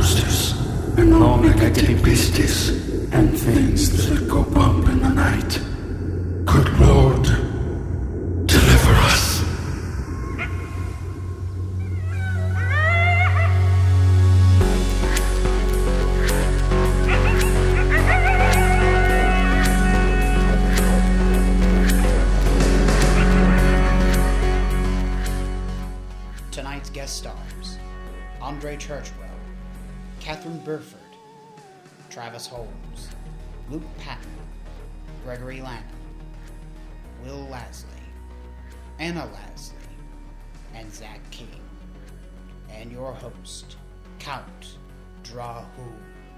posters, and all negative beasties, and things that go bump in the night. Good Lord, deliver us. Tonight's guest stars: Andre Churchwell, Catherine Burford, Travis Holmes, Luke Patton, Gregory Lanham, Will Lasley, Anna Lasley, and Zach King. And your host, Count Drahoon.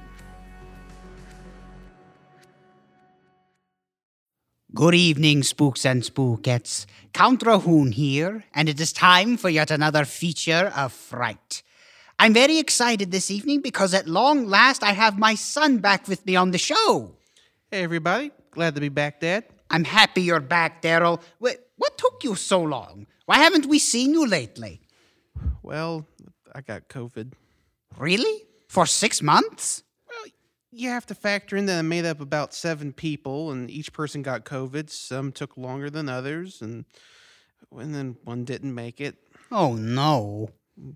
Good evening, spooks and spookettes. Count Drahoon here, and it is time for yet another feature of fright. I'm very excited this evening because at long last I have my son back with me on the show. Hey, everybody. Glad to be back, Dad. I'm happy you're back, Daryl. What took you so long? Why haven't we seen you lately? Well, I got COVID. Really? For 6 months? Well, you have to factor in that I made up about 7 people, and each person got COVID. Some took longer than others, and then one didn't make it. Oh, no.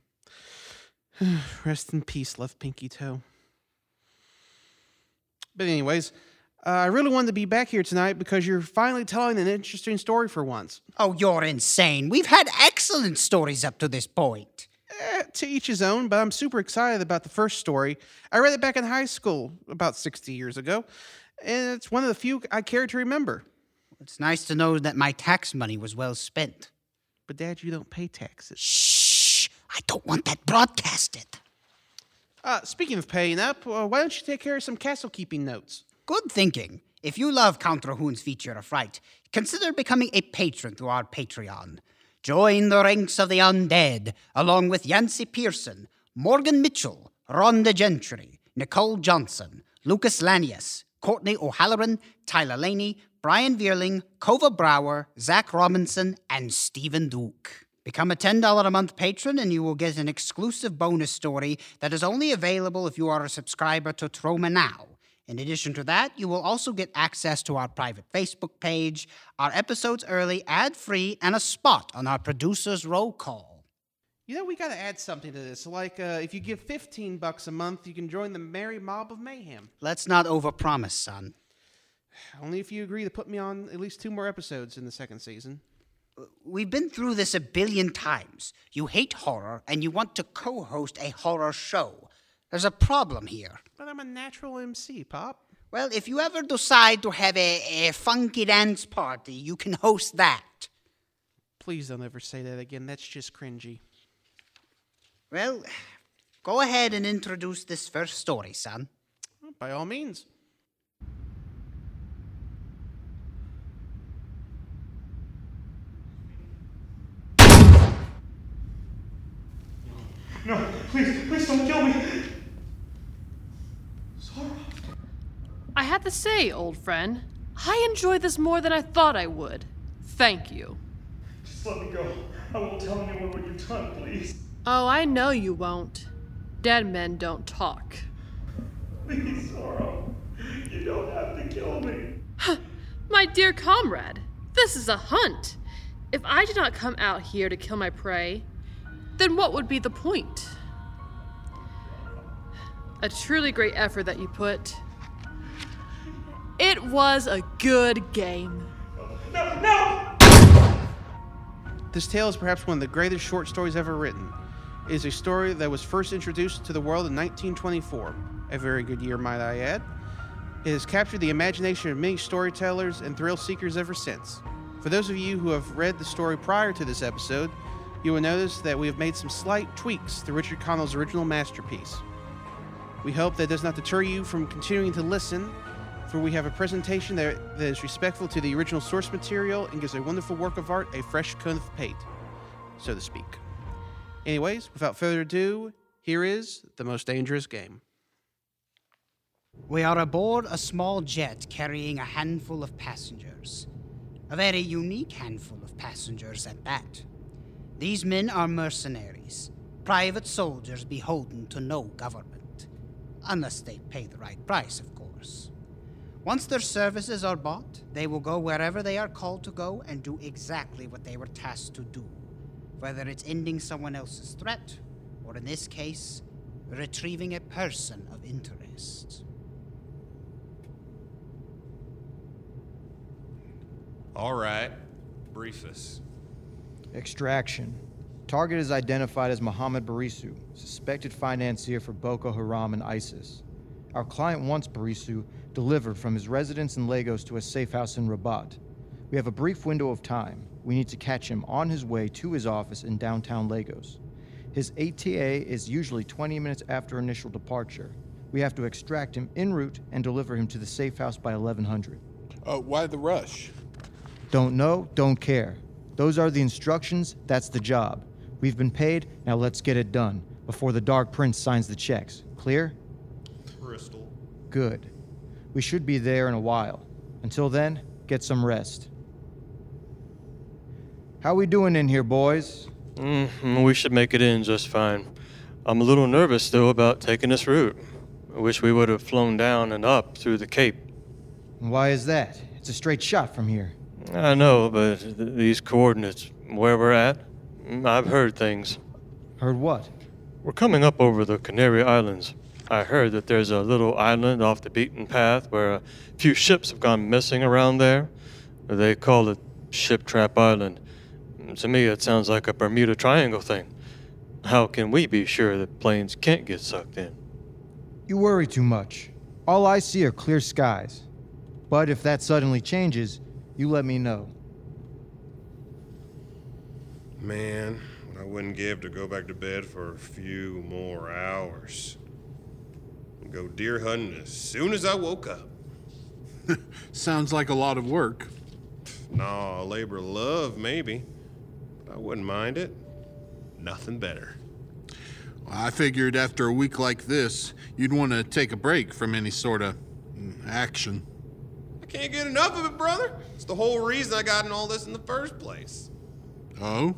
Rest in peace, left pinky toe. But anyways, I really wanted to be back here tonight because you're finally telling an interesting story for once. Oh, you're insane. We've had excellent stories up to this point. To each his own, but I'm super excited about the first story. I read it back in high school about 60 years ago, and it's one of the few I care to remember. It's nice to know that my tax money was well spent. But, Dad, you don't pay taxes. Shh! I don't want that broadcasted. Speaking of paying up, why don't you take care of some castle-keeping notes? Good thinking. If you love Count Drahoon's feature of fright, consider becoming a patron through our Patreon. Join the ranks of the undead, along with Yancey Pearson, Morgan Mitchell, Rhonda Gentry, Nicole Johnson, Lucas Lanius, Courtney O'Halloran, Tyler Laney, Brian Veerling, Kova Brower, Zach Robinson, and Stephen Duke. Become a $10 a month patron and you will get an exclusive bonus story that is only available if you are a subscriber to Troma Now. In addition to that, you will also get access to our private Facebook page, our episodes early, ad-free, and a spot on our producer's roll call. You know, we gotta add something to this. Like, if you give $15 a month, you can join the Merry Mob of Mayhem. Let's not overpromise, son. Only if you agree to put me on at least 2 more episodes in the second season. We've been through this a billion times. You hate horror, and you want to co-host a horror show. There's a problem here. But I'm a natural MC, Pop. Well, if you ever decide to have a funky dance party, you can host that. Please don't ever say that again. That's just cringy. Well, go ahead and introduce this first story, son. By all means. No, please don't kill me. Zara. I have to say, old friend, I enjoyed this more than I thought I would. Thank you. Just let me go. I won't tell anyone what you've done, please. Oh, I know you won't. Dead men don't talk. Please, Zara. You don't have to kill me. My dear comrade, this is a hunt. If I did not come out here to kill my prey, then what would be the point? A truly great effort that you put. It was a good game. No! This tale is perhaps one of the greatest short stories ever written. It is a story that was first introduced to the world in 1924. A very good year, might I add. It has captured the imagination of many storytellers and thrill seekers ever since. For those of you who have read the story prior to this episode, you will notice that we have made some slight tweaks to Richard Connell's original masterpiece. We hope that does not deter you from continuing to listen, for we have a presentation that is respectful to the original source material and gives a wonderful work of art a fresh coat of paint, so to speak. Anyways, without further ado, here is The Most Dangerous Game. We are aboard a small jet carrying a handful of passengers. A very unique handful of passengers at that. These men are mercenaries, private soldiers beholden to no government. Unless they pay the right price, of course. Once their services are bought, they will go wherever they are called to go and do exactly what they were tasked to do. Whether it's ending someone else's threat, or in this case, retrieving a person of interest. All right, brief us. Extraction. Target is identified as Mohammed Barisu, suspected financier for Boko Haram and ISIS. Our client wants Barisu delivered from his residence in Lagos to a safe house in Rabat. We have a brief window of time. We need to catch him on his way to his office in downtown Lagos. His ATA is usually 20 minutes after initial departure. We have to extract him en route and deliver him to the safe house by 1100. Why the rush? Don't know, don't care. Those are the instructions, that's the job. We've been paid, now let's get it done, before the Dark Prince signs the checks. Clear? Crystal. Good. We should be there in a while. Until then, get some rest. How we doing in here, boys? We should make it in just fine. I'm a little nervous, though, about taking this route. I wish we would have flown down and up through the Cape. Why is that? It's a straight shot from here. I know, but these coordinates, where we're at, I've heard things. Heard what? We're coming up over the Canary Islands. I heard that there's a little island off the beaten path where a few ships have gone missing around there. They call it Ship Trap Island. To me, it sounds like a Bermuda Triangle thing. How can we be sure that planes can't get sucked in? You worry too much. All I see are clear skies. But if that suddenly changes, you let me know. Man, what I wouldn't give to go back to bed for a few more hours. And go deer hunting as soon as I woke up. Sounds like a lot of work. Nah, a labor of love, maybe. But I wouldn't mind it. Nothing better. I figured after a week like this, you'd want to take a break from any sort of action. I can't get enough of it, brother. It's the whole reason I got in all this in the first place. Oh?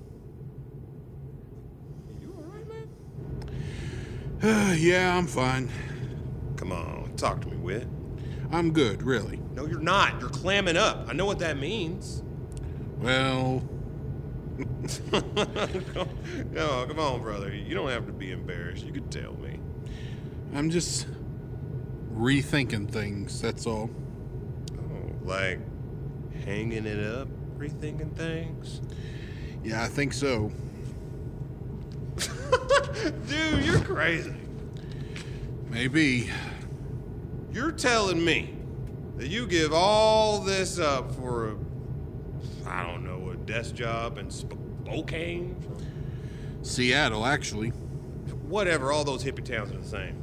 You all right, man? Yeah, I'm fine. Come on, talk to me, Whit. I'm good, really. No, you're not. You're clamming up. I know what that means. Well... No, come on, brother. You don't have to be embarrassed. You could tell me. I'm just rethinking things, that's all. Oh, like hanging it up, rethinking things? Yeah, I think so. Dude, you're crazy. Maybe. You're telling me that you give all this up for I don't know, a desk job in Spokane? Seattle, actually. Whatever, all those hippie towns are the same.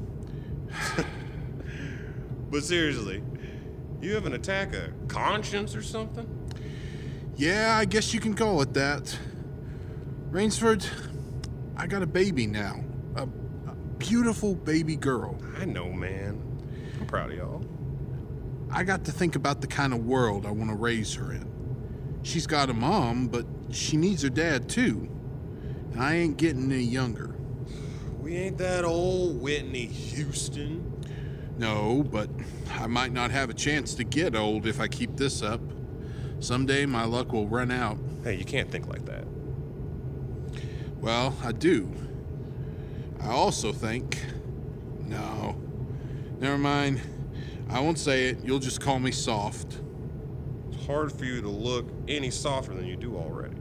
But seriously, you have an attack of conscience or something? Yeah, I guess you can call it that. Rainsford, I got a baby now. A beautiful baby girl. I know, man. I'm proud of y'all. I got to think about the kind of world I want to raise her in. She's got a mom, but she needs her dad too. And I ain't getting any younger. We ain't that old, Whitney Houston. No, but I might not have a chance to get old if I keep this up. Someday my luck will run out. Hey, you can't think like that. Well, I do. I also think... No. Never mind. I won't say it. You'll just call me soft. It's hard for you to look any softer than you do already.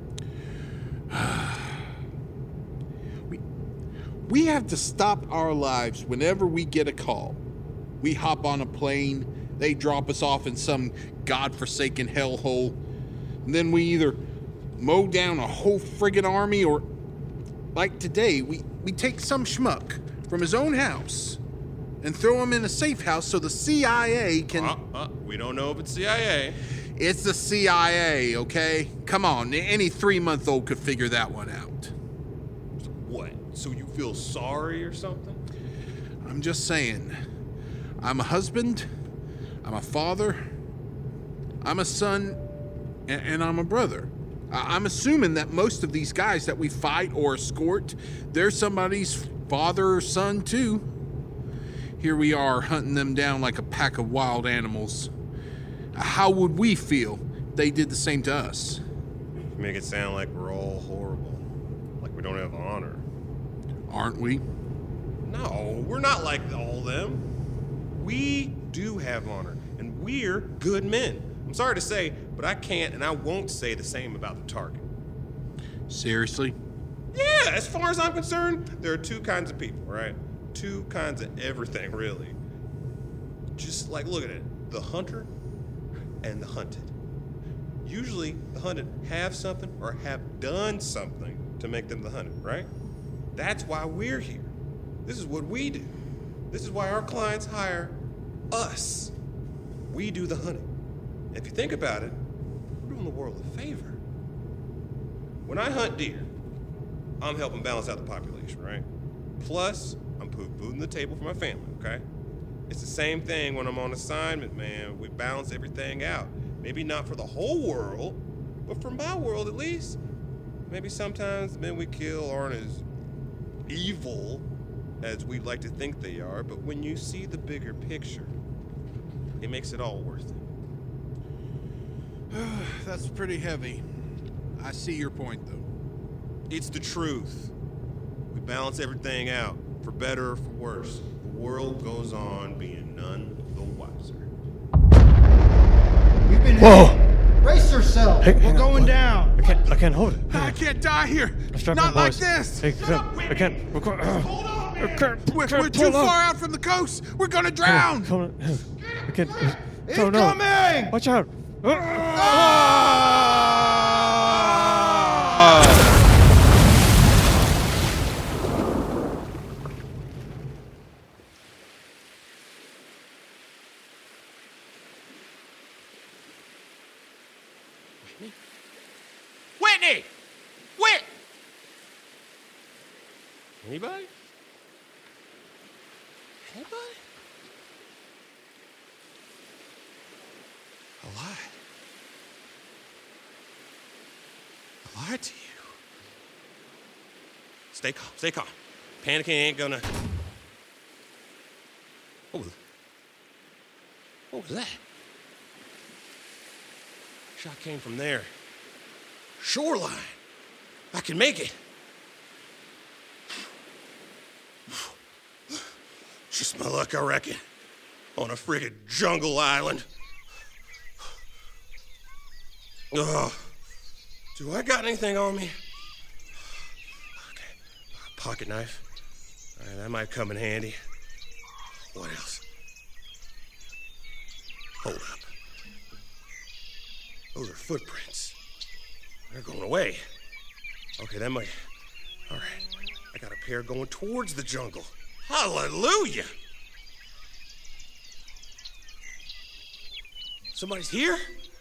We have to stop our lives whenever we get a call. We hop on a plane, they drop us off in some godforsaken hellhole, and then we either mow down a whole friggin' army or, like today, we take some schmuck from his own house and throw him in a safe house so the CIA can... We don't know if it's CIA. It's the CIA, okay? Come on, any 3-month-old could figure that one out. What? So you feel sorry or something? I'm just saying. I'm a husband, I'm a father, I'm a son, and I'm a brother. I'm assuming that most of these guys that we fight or escort, they're somebody's father or son too. Here we are hunting them down like a pack of wild animals. How would we feel if they did the same to us? You make it sound like we're all horrible. Like we don't have honor. Aren't we? No, we're not like all them. We do have honor, and we're good men. I'm sorry to say, but I can't and I won't say the same about the target. Seriously? Yeah, as far as I'm concerned, there are two kinds of people, right? Two kinds of everything, really. Just like, look at it. The hunter and the hunted. Usually, the hunted have something or have done something to make them the hunted, right? That's why we're here. This is what we do. This is why our clients hire us. We do the hunting. And if you think about it, we're doing the world a favor. When I hunt deer, I'm helping balance out the population, right? Plus, I'm food the table for my family, okay? It's the same thing when I'm on assignment, man. We balance everything out. Maybe not for the whole world, but for my world at least. Maybe sometimes the men we kill aren't as evil as we'd like to think they are, but when you see the bigger picture, it makes it all worth it. That's pretty heavy. I see your point, though. It's the truth. We balance everything out, for better or for worse. The world goes on being none the wiser. We've been Whoa! hit. Brace yourself. Hey, We're going down. I can't hold it. I can't die here. Strap Not in, like boys. this. Hey, I can't. We're We're too far out from the coast. We're gonna drown. Come on. I can't. He's no. coming. Watch out. Whitney! Whit! Anybody? Anybody? I lied. I lied to you. Stay calm, stay calm. Panicking ain't gonna... What was that? Shot came from there. Shoreline. I can make it. Just my luck, I reckon. On a friggin' jungle island. Oh, do I got anything on me? Okay, pocket knife. All right, that might come in handy. What else? Hold up. Those are footprints. They're going away. Okay, that might... All right, I got a pair going towards the jungle. Hallelujah! Somebody's here?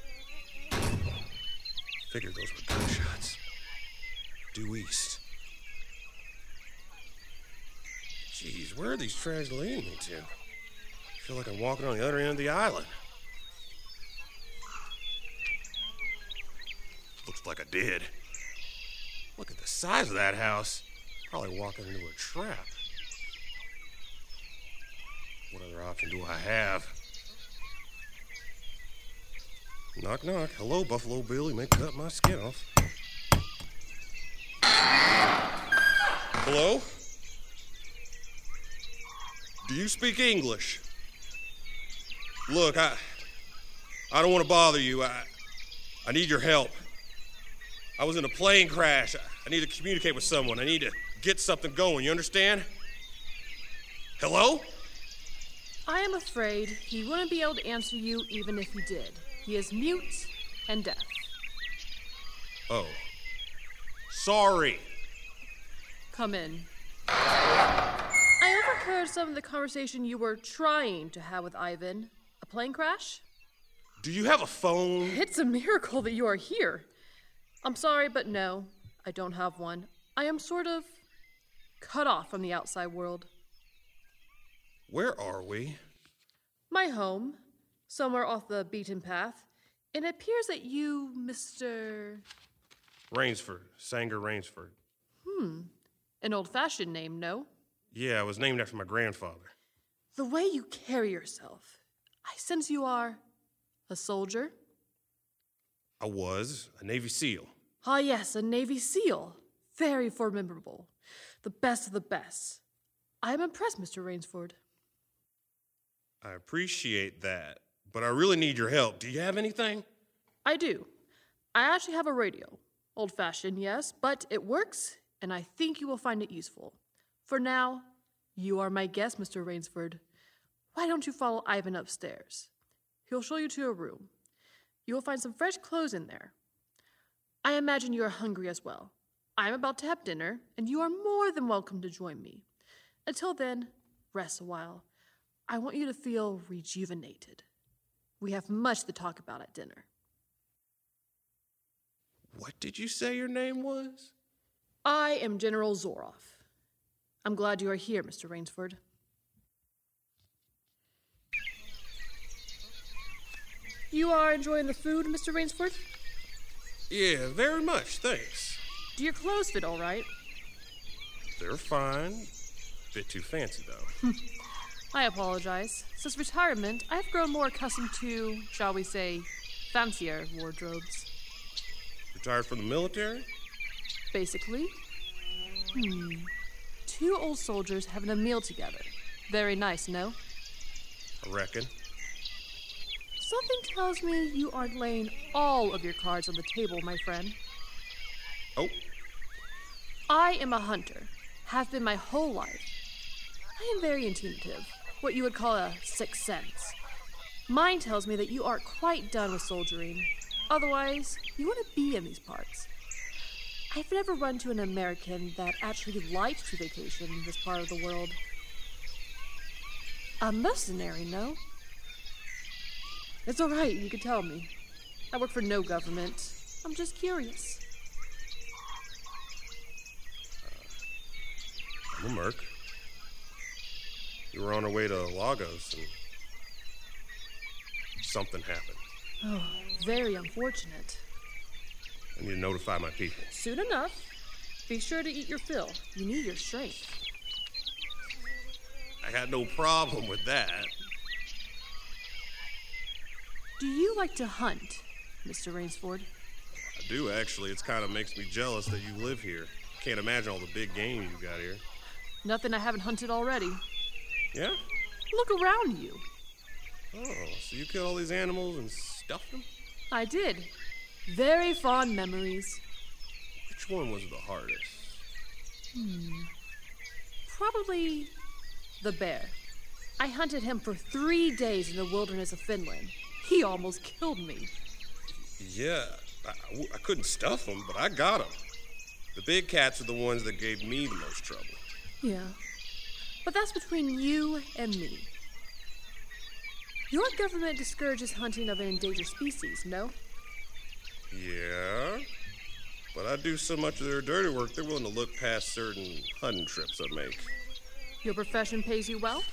Figured those were gunshots. Due east. Jeez, where are these tracks leading me to? I feel like I'm walking on the other end of the island. Looks like I did. Look at the size of that house. Probably walking into a trap. What other option do I have? Knock, knock. Hello, Buffalo Bill. You may cut my skin off. Hello? Do you speak English? Look, I don't want to bother you. I need your help. I was in a plane crash. I need to communicate with someone. I need to get something going. You understand? Hello? I am afraid he wouldn't be able to answer you even if he did. He is mute and deaf. Oh. Sorry. Come in. I overheard some of the conversation you were trying to have with Ivan. A plane crash? Do you have a phone? It's a miracle that you are here. I'm sorry, but no, I don't have one. I am sort of cut off from the outside world. Where are we? My home, somewhere off the beaten path. It appears that you, Mr... Rainsford. Sanger Rainsford. An old-fashioned name, no? Yeah, it was named after my grandfather. The way you carry yourself, I sense you are a soldier. I was a Navy SEAL. Ah, yes, a Navy SEAL. Very formidable. The best of the best. I am impressed, Mr. Rainsford. I appreciate that, but I really need your help. Do you have anything? I do. I actually have a radio. Old-fashioned, yes, but it works, and I think you will find it useful. For now, you are my guest, Mr. Rainsford. Why don't you follow Ivan upstairs? He'll show you to a room. You will find some fresh clothes in there. I imagine you are hungry as well. I am about to have dinner, and you are more than welcome to join me. Until then, rest a while. I want you to feel rejuvenated. We have much to talk about at dinner. What did you say your name was? I am General Zoroff. I'm glad you are here, Mr. Rainsford. You are enjoying the food, Mr. Rainsford? Yeah, very much, thanks. Do your clothes fit all right? They're fine. Bit too fancy, though. I apologize. Since retirement, I've grown more accustomed to, shall we say, fancier wardrobes. Retired from the military? Basically. Two old soldiers having a meal together. Very nice, no? I reckon. Something tells me you aren't laying all of your cards on the table, my friend. Oh. I am a hunter. Have been my whole life. I am very intuitive, what you would call a sixth sense. Mine tells me that you aren't quite done with soldiering. Otherwise, you wouldn't be in these parts. I've never run to an American that actually liked to vacation in this part of the world. A mercenary, no? It's all right, you can tell me. I work for no government. I'm just curious. I'm a merc. We were on our way to Lagos and something happened. Oh, very unfortunate. I need to notify my people. Soon enough. Be sure to eat your fill. You need your strength. I got no problem with that. Do you like to hunt, Mr. Rainsford? I do, actually. It kind of makes me jealous that you live here. Can't imagine all the big game you got here. Nothing I haven't hunted already. Yeah? Look around you. Oh, so you killed all these animals and stuffed them? I did. Very fond memories. Which one was the hardest? Probably the bear. I hunted him for 3 days in the wilderness of Finland. He almost killed me. Yeah, I couldn't stuff them, but I got them. The big cats are the ones that gave me the most trouble. Yeah, but that's between you and me. Your government discourages hunting of an endangered species, no? Yeah, but I do so much of their dirty work, they're willing to look past certain hunting trips I make. Your profession pays you well?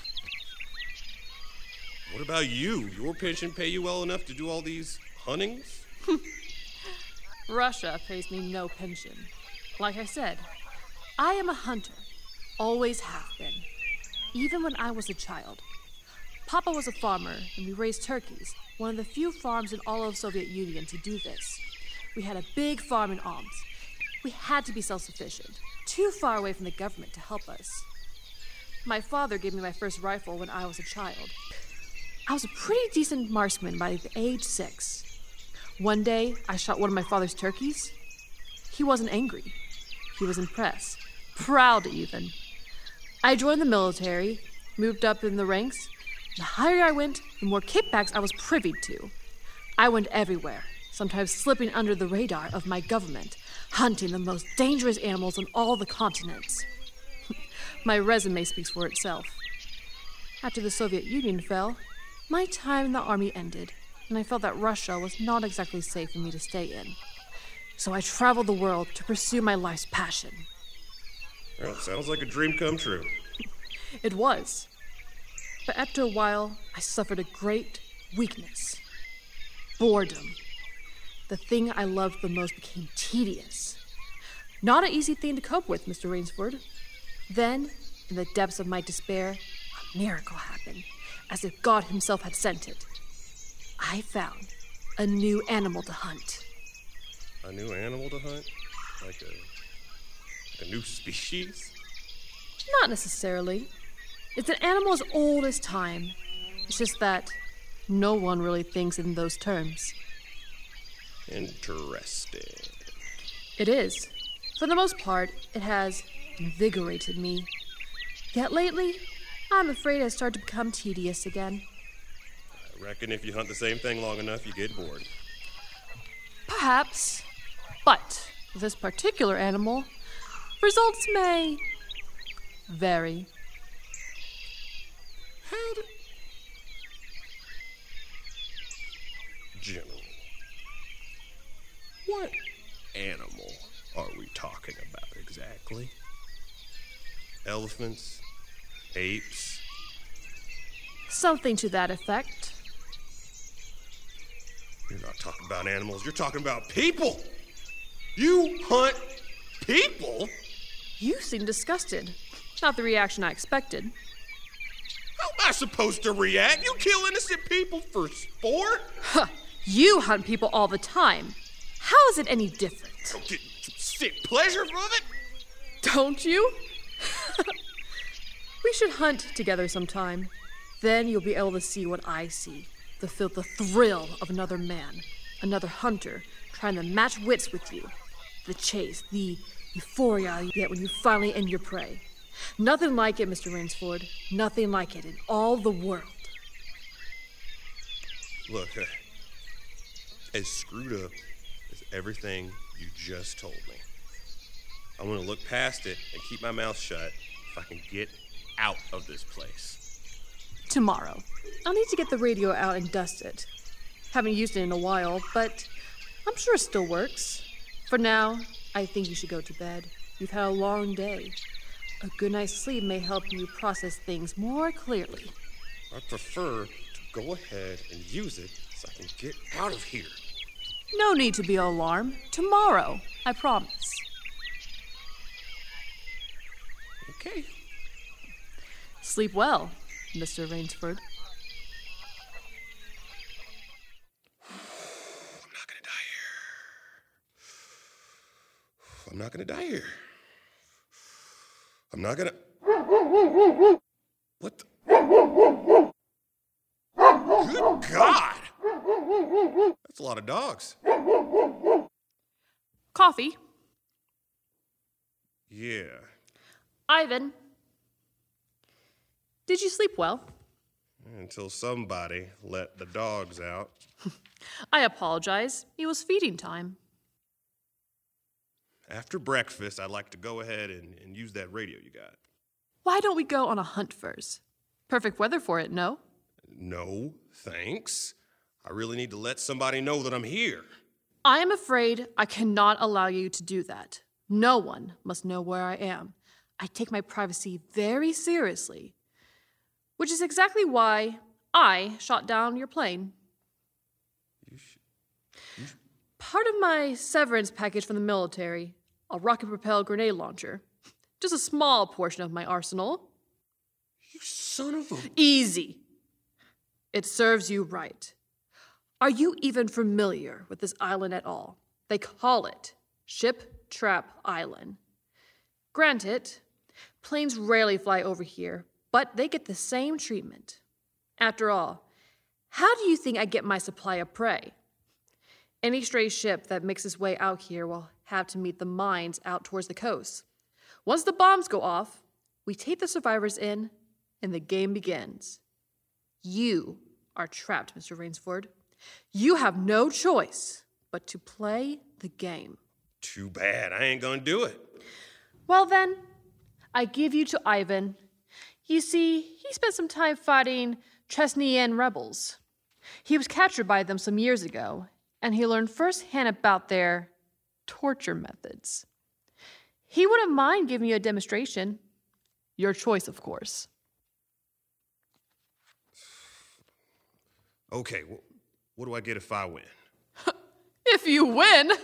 What about you? Your pension pay you well enough to do all these huntings? Russia pays me no pension. Like I said, I am a hunter. Always have been. Even when I was a child. Papa was a farmer, and we raised turkeys, one of the few farms in all of Soviet Union to do this. We had a big farm in Omsk. We had to be self-sufficient, too far away from the government to help us. My father gave me my first rifle when I was a child. I was a pretty decent marksman by the age 6. One day, I shot one of my father's turkeys. He wasn't angry. He was impressed. Proud, even. I joined the military, moved up in the ranks. The higher I went, the more kickbacks I was privy to. I went everywhere, sometimes slipping under the radar of my government, hunting the most dangerous animals on all the continents. My resume speaks for itself. After the Soviet Union fell, my time in the army ended, and I felt that Russia was not exactly safe for me to stay in. So I traveled the world to pursue my life's passion. Well, sounds like a dream come true. It was. But after a while, I suffered a great weakness. Boredom. The thing I loved the most became tedious. Not an easy thing to cope with, Mr. Rainsford. Then, in the depths of my despair, miracle happen, as if God himself had sent it. I found a new animal to hunt. A new animal to hunt? Like a new species? Not necessarily. It's an animal as old as time. It's just that no one really thinks in those terms. Interesting. It is. For the most part, it has invigorated me. Yet lately, I'm afraid it started to become tedious again. I reckon if you hunt the same thing long enough, you get bored. Perhaps. But with this particular animal, results may vary. General, what animal are we talking about exactly? Elephants? Apes? Something to that effect. You're not talking about animals, you're talking about people! You hunt people? You seem disgusted. Not the reaction I expected. How am I supposed to react? You kill innocent people for sport? Huh. You hunt people all the time. How is it any different? Don't get sick pleasure from it? Don't you? We should hunt together sometime. Then you'll be able to see what I see. Feel the thrill of another man, another hunter, trying to match wits with you. The chase, the euphoria you get when you finally end your prey. Nothing like it, Mr. Rainsford. Nothing like it in all the world. Look, as screwed up as everything you just told me, I'm gonna look past it and keep my mouth shut if I can get out of this place. Tomorrow. I'll need to get the radio out and dust it. Haven't used it in a while, but I'm sure it still works. For now, I think you should go to bed. You've had a long day. A good night's sleep may help you process things more clearly. I prefer to go ahead and use it so I can get out of here. No need to be alarmed. Tomorrow, I promise. Okay. Sleep well, Mr. Rainsford. I'm not gonna die here. I'm not gonna... What the... Good God! That's a lot of dogs. Coffee. Yeah. Ivan. Did you sleep well? Until somebody let the dogs out. I apologize. It was feeding time. After breakfast, I'd like to go ahead and use that radio you got. Why don't we go on a hunt first? Perfect weather for it, no? No, thanks. I really need to let somebody know that I'm here. I am afraid I cannot allow you to do that. No one must know where I am. I take my privacy very seriously, which is exactly why I shot down your plane. Part of my severance package from the military, a rocket-propelled grenade launcher. Just a small portion of my arsenal. You son of a... Easy. It serves you right. Are you even familiar with this island at all? They call it Ship Trap Island. Granted, planes rarely fly over here, but they get the same treatment. After all, how do you think I get my supply of prey? Any stray ship that makes its way out here will have to meet the mines out towards the coast. Once the bombs go off, we take the survivors in, and the game begins. You are trapped, Mr. Rainsford. You have no choice but to play the game. Too bad. I ain't gonna do it. Well then, I give you to Ivan. You see, he spent some time fighting Chesnian rebels. He was captured by them some years ago, and he learned firsthand about their torture methods. He wouldn't mind giving you a demonstration. Your choice, of course. Okay, what do I get if I win? If you win? No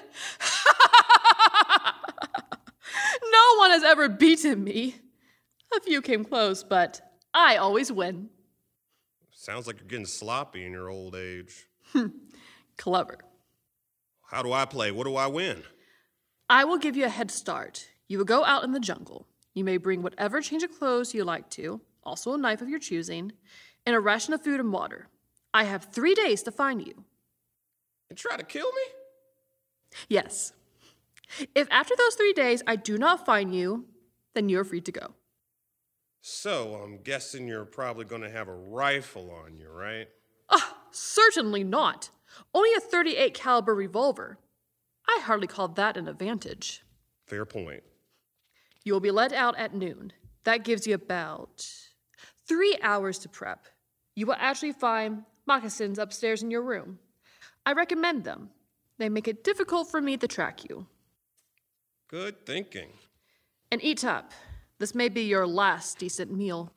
one has ever beaten me. A few came close, but I always win. Sounds like you're getting sloppy in your old age. Clever. How do I play? What do I win? I will give you a head start. You will go out in the jungle. You may bring whatever change of clothes you like to, also a knife of your choosing, and a ration of food and water. I have 3 days to find you. And try to kill me? Yes. If after those 3 days I do not find you, then you're free to go. So, I'm guessing you're probably going to have a rifle on you, right? Certainly not. Only a .38 caliber revolver. I hardly call that an advantage. Fair point. You will be let out at noon. That gives you about 3 hours to prep. You will actually find moccasins upstairs in your room. I recommend them. They make it difficult for me to track you. Good thinking. And eat up. This may be your last decent meal.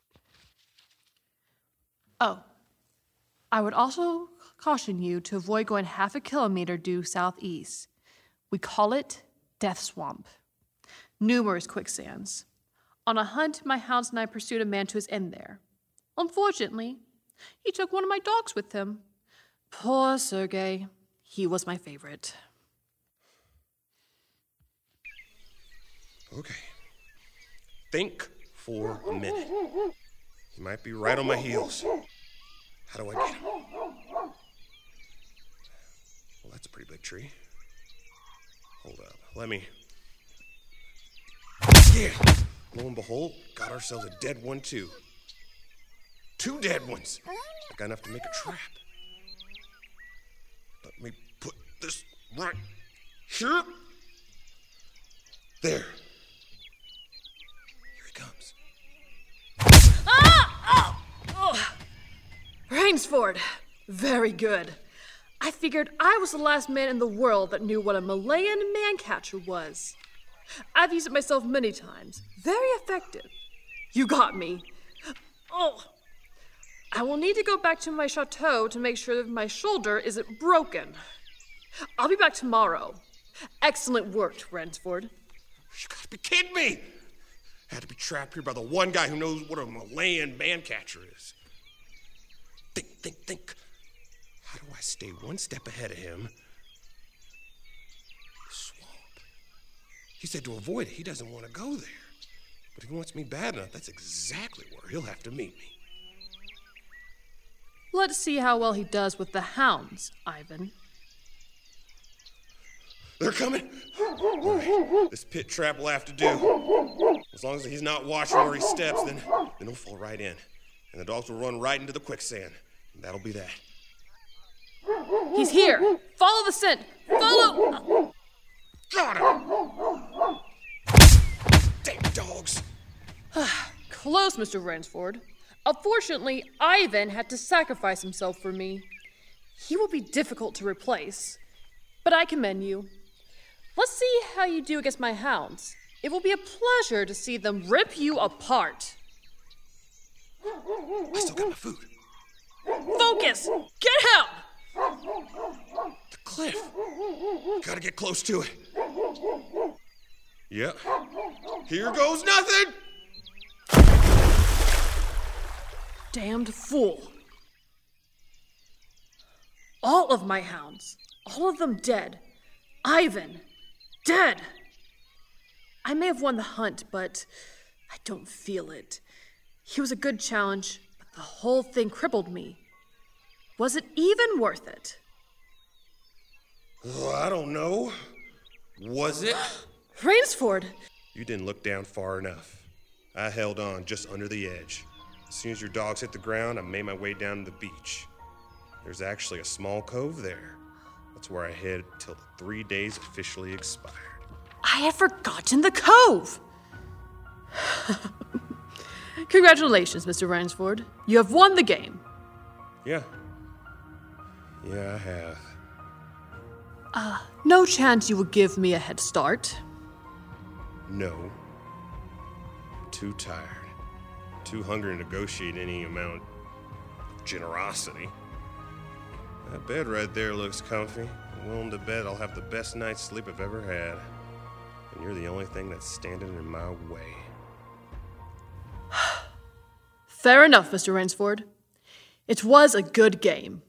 Oh, I would also caution you to avoid going half a kilometer due southeast. We call it Death Swamp. Numerous quicksands. On a hunt, my hounds and I pursued a man to his end there. Unfortunately, he took one of my dogs with him. Poor Sergei. He was my favorite. Okay. Think for a minute. He might be right on my heels. How do I get him? Well, that's a pretty big tree. Hold up. Let me... Yeah! Lo and behold, got ourselves a dead one, too. 2 dead ones! I got enough to make a trap. Let me put this right here. There. Here he comes. Rainsford. Very good. I figured I was the last man in the world that knew what a Malayan man-catcher was. I've used it myself many times. Very effective. You got me. Oh. I will need to go back to my chateau to make sure that my shoulder isn't broken. I'll be back tomorrow. Excellent work, Rainsford. You gotta be kidding me! I had to be trapped here by the one guy who knows what a Malayan man-catcher is. Think. How do I stay one step ahead of him? The swamp. He said to avoid it. He doesn't want to go there. But if he wants me bad enough, that's exactly where he'll have to meet me. Let's see how well he does with the hounds, Ivan. They're coming. All right. This pit trap will have to do. As long as he's not watching where he steps, then he'll fall right in. And the dogs will run right into the quicksand. And that'll be that. He's here. Follow the scent. Follow. Got him! Damn dogs. Close, Mr. Rainsford. Unfortunately, Ivan had to sacrifice himself for me. He will be difficult to replace, but I commend you. Let's see how you do against my hounds. It will be a pleasure to see them rip you apart. I still got my food. Focus! Get him! The cliff. Gotta get close to it. Yep. Here goes nothing! Damned fool. All of my hounds. All of them dead. Ivan. Dead. I may have won the hunt, but I don't feel it. He was a good challenge, but the whole thing crippled me. Was it even worth it? Oh, I don't know. Was it? Rainsford! You didn't look down far enough. I held on just under the edge. As soon as your dogs hit the ground, I made my way down to the beach. There's actually a small cove there. That's where I hid till the 3 days officially expired. I had forgotten the cove! Congratulations, Mr. Rainsford. You have won the game. Yeah, I have. No chance you will give me a head start. No. I'm too tired. Too hungry to negotiate any amount of generosity. That bed right there looks comfy. I'm willing to bet I'll have the best night's sleep I've ever had. And you're the only thing that's standing in my way. Fair enough, Mr. Ransford. It was a good game.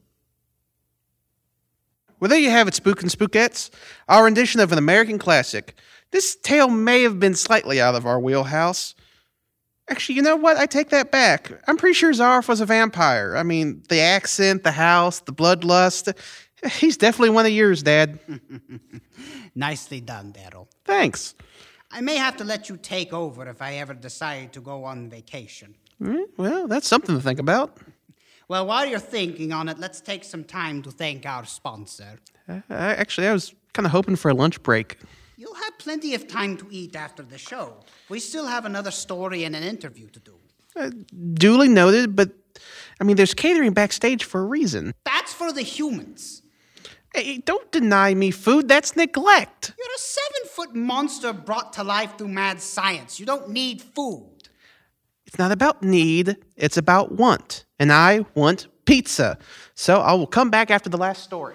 Well, there you have it, Spook and Spookettes. Our rendition of an American classic. This tale may have been slightly out of our wheelhouse. Actually, you know what? I take that back. I'm pretty sure Zarf was a vampire. I mean, the accent, the house, the bloodlust. He's definitely one of yours, Dad. Nicely done, Daryl. Thanks. I may have to let you take over if I ever decide to go on vacation. Well, that's something to think about. Well, while you're thinking on it, let's take some time to thank our sponsor. Actually, I was kind of hoping for a lunch break. You'll have plenty of time to eat after the show. We still have another story and an interview to do. Duly noted, but, I mean, there's catering backstage for a reason. That's for the humans. Hey, don't deny me food. That's neglect. You're a 7-foot monster brought to life through mad science. You don't need food. It's not about need. It's about want. And I want pizza. So I will come back after the last story.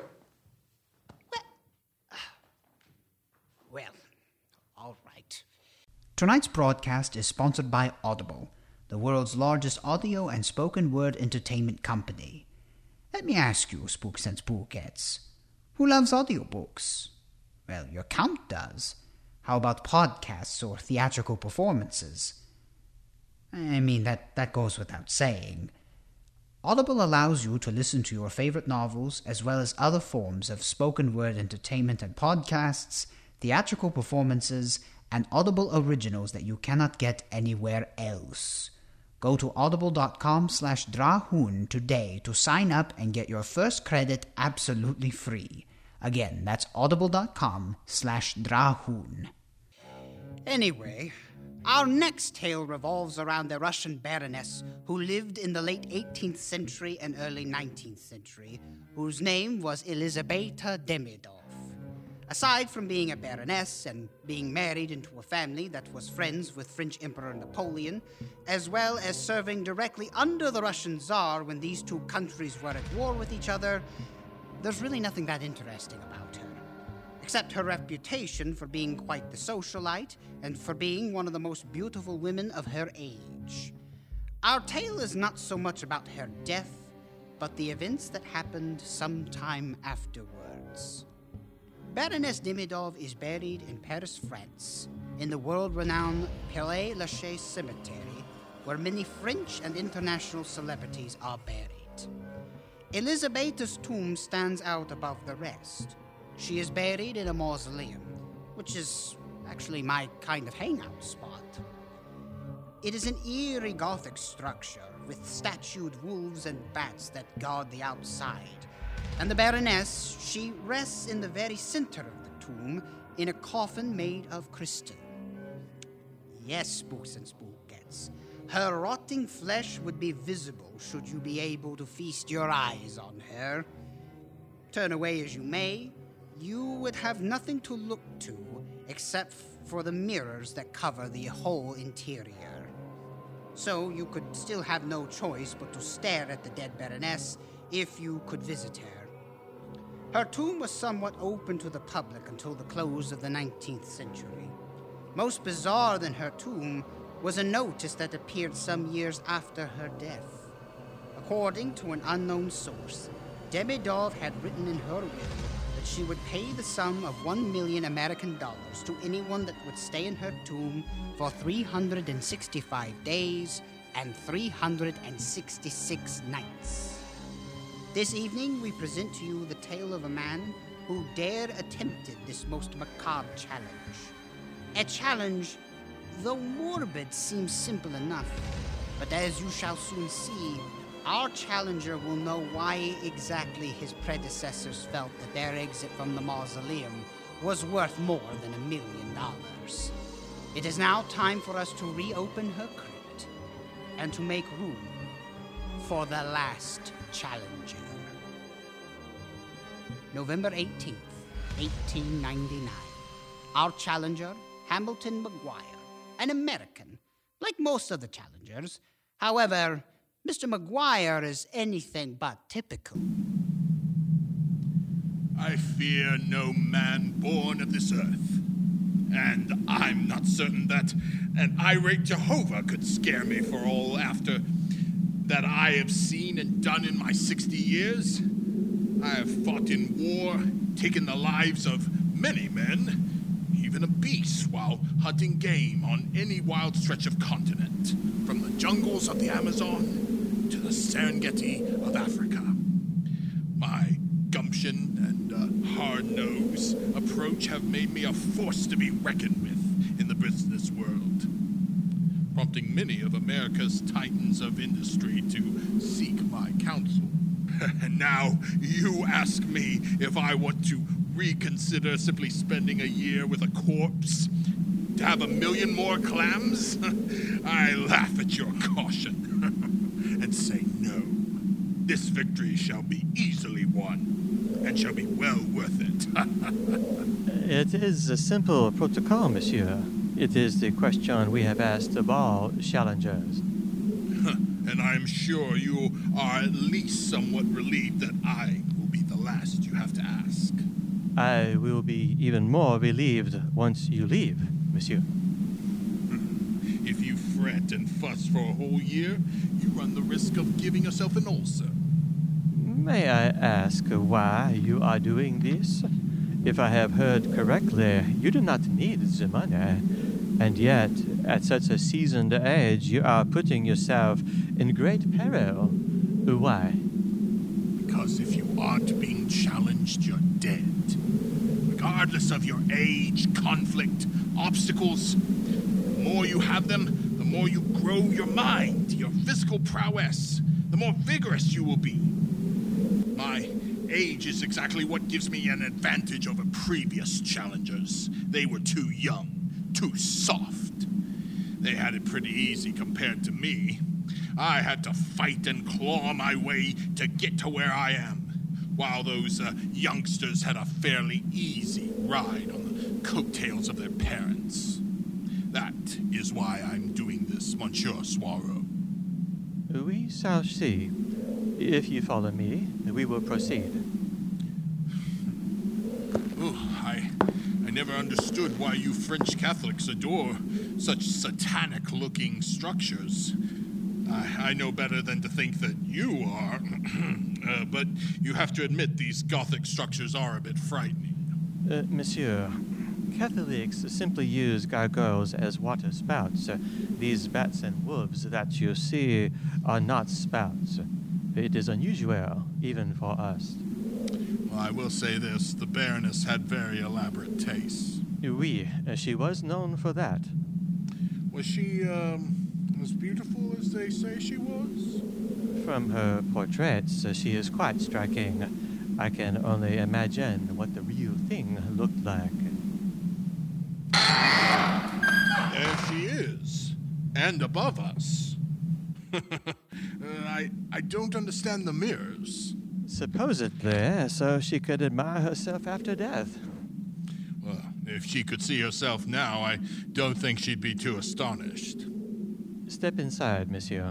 Well, all right. Tonight's broadcast is sponsored by Audible, the world's largest audio and spoken word entertainment company. Let me ask you, Spooks and Spookettes, who loves audiobooks? Well, your count does. How about podcasts or theatrical performances? I mean, that goes without saying. Audible allows you to listen to your favorite novels as well as other forms of spoken word entertainment and podcasts, theatrical performances, and Audible originals that you cannot get anywhere else. Go to audible.com/Drahun today to sign up and get your first credit absolutely free. Again, that's audible.com/Drahun. Anyway, our next tale revolves around a Russian baroness who lived in the late 18th century and early 19th century, whose name was Elizabeta Demidov. Aside from being a baroness and being married into a family that was friends with French Emperor Napoleon, as well as serving directly under the Russian Tsar when these two countries were at war with each other, there's really nothing that interesting about her, except her reputation for being quite the socialite and for being one of the most beautiful women of her age. Our tale is not so much about her death, but the events that happened sometime afterwards. Baroness Demidov is buried in Paris, France, in the world-renowned Père-Lachaise Cemetery, where many French and international celebrities are buried. Elizabeta's tomb stands out above the rest. She is buried in a mausoleum, which is actually my kind of hangout spot. It is an eerie Gothic structure with statued wolves and bats that guard the outside. And the Baroness, she rests in the very center of the tomb in a coffin made of crystal. Yes, Spooks and Spookettes, her rotting flesh would be visible should you be able to feast your eyes on her. Turn away as you may, you would have nothing to look to except for the mirrors that cover the whole interior. So you could still have no choice but to stare at the dead Baroness if you could visit her. Her tomb was somewhat open to the public until the close of the 19th century. Most bizarre than her tomb was a notice that appeared some years after her death. According to an unknown source, Demidov had written in her will that she would pay the sum of $1 million American to anyone that would stay in her tomb for 365 days and 366 nights. This evening, we present to you the tale of a man who dared attempted this most macabre challenge. A challenge, though morbid, seems simple enough. But as you shall soon see, our challenger will know why exactly his predecessors felt that their exit from the mausoleum was worth more than $1 million. It is now time for us to reopen her crypt and to make room for the last challenger. November 18th, 1899. Our challenger, Hamilton Maguire, an American, like most of the challengers. However, Mr. Maguire is anything but typical. I fear no man born of this earth. And I'm not certain that an irate Jehovah could scare me for all after that I have seen and done in my 60 years. I have fought in war, taken the lives of many men, even a beast, while hunting game on any wild stretch of continent, from the jungles of the Amazon to the Serengeti of Africa. My gumption and hard-nosed approach have made me a force to be reckoned with in the business world, prompting many of America's titans of industry to seek my counsel. And now you ask me if I want to reconsider simply spending a year with a corpse to have 1 million more clams? I laugh at your caution and say no. This victory shall be easily won and shall be well worth it. It is a simple protocol, monsieur. It is the question we have asked of all challengers. And I'm sure you are at least somewhat relieved that I will be the last you have to ask. I will be even more relieved once you leave, monsieur. If you fret and fuss for a whole year, you run the risk of giving yourself an ulcer. May I ask why you are doing this? If I have heard correctly, you do not need the money. And yet, at such a seasoned age, you are putting yourself in great peril. Why? Because if you aren't being challenged, you're dead. Regardless of your age, conflict, obstacles, the more you have them, the more you grow your mind, your physical prowess, the more vigorous you will be. My age is exactly what gives me an advantage over previous challengers. They were too young. Too soft. They had it pretty easy compared to me. I had to fight and claw my way to get to where I am, while those youngsters had a fairly easy ride on the coattails of their parents. That is why I'm doing this, Monsieur Soireau. We shall see. If you follow me, we will proceed. I never understood why you French Catholics adore such satanic-looking structures. I know better than to think that you are, but you have to admit these Gothic structures are a bit frightening. Monsieur, Catholics simply use gargoyles as water spouts. These bats and wolves that you see are not spouts. It is unusual, even for us. Well, I will say this, the Baroness had very elaborate tastes. Oui, she was known for that. Was she, as beautiful as they say she was? From her portraits, she is quite striking. I can only imagine what the real thing looked like. There she is. And above us. I don't understand the mirrors. Supposedly, so she could admire herself after death. Well, if she could see herself now, I don't think she'd be too astonished. Step inside, monsieur.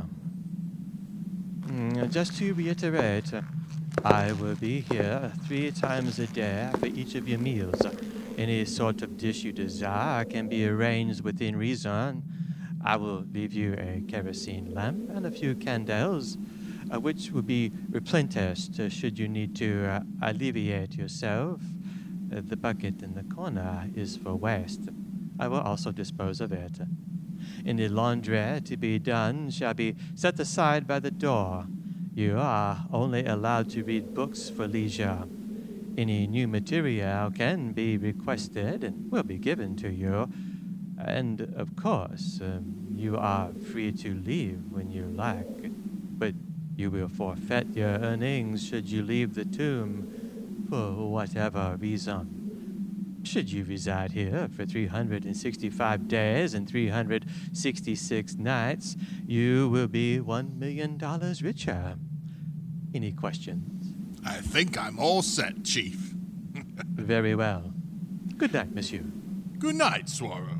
Just to reiterate, I will be here 3 times a day for each of your meals. Any sort of dish you desire can be arranged within reason. I will leave you a kerosene lamp and a few candles, which will be replenished should you need to alleviate yourself. The bucket in the corner is for waste. I will also dispose of it. Any laundry to be done shall be set aside by the door. You are only allowed to read books for leisure. Any new material can be requested and will be given to you. And, of course, you are free to leave when you like. But you will forfeit your earnings should you leave the tomb for whatever reason. Should you reside here for 365 days and 366 nights, you will be $1 million richer. Any questions? I think I'm all set, Chief. Very well. Good night, monsieur. Good night, Soireau.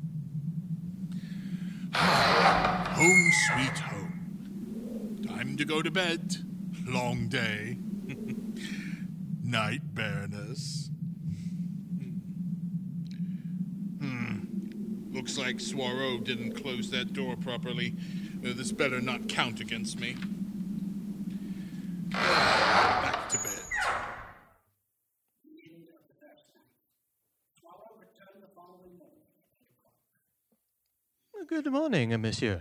Home sweet home. Time to go to bed. Long day. Night, Baroness. Looks like Soireau didn't close that door properly. This better not count against me. Back to bed. Good morning, monsieur.